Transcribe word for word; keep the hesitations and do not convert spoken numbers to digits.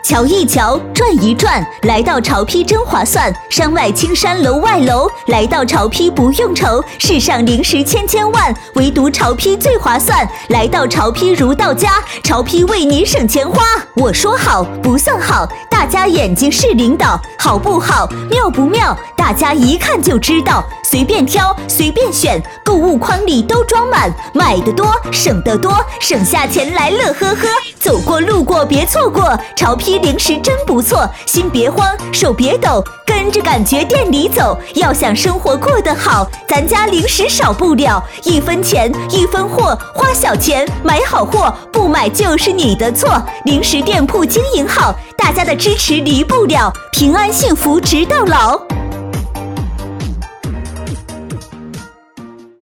瞧一瞧，转一转，来到潮批真划算。山外青山楼外楼，来到潮批不用愁。世上零食千千万，唯独潮批最划算。来到潮批如到家，潮批为你省钱花。我说好不算好，大家眼睛是领导，好不好，妙不妙，大家一看就知道。随便挑，随便选，购物筐里都装满，买得多，省得多，省下钱来乐呵呵。走过路过别错过，潮批零食真不错，心别慌，手别抖，跟着感觉店里走。要想生活过得好，咱家零食少不了，一分钱一分货，花小钱买好货，不买就是你的错。零食店铺经营好，大家的支持离不了，平安幸福直到老。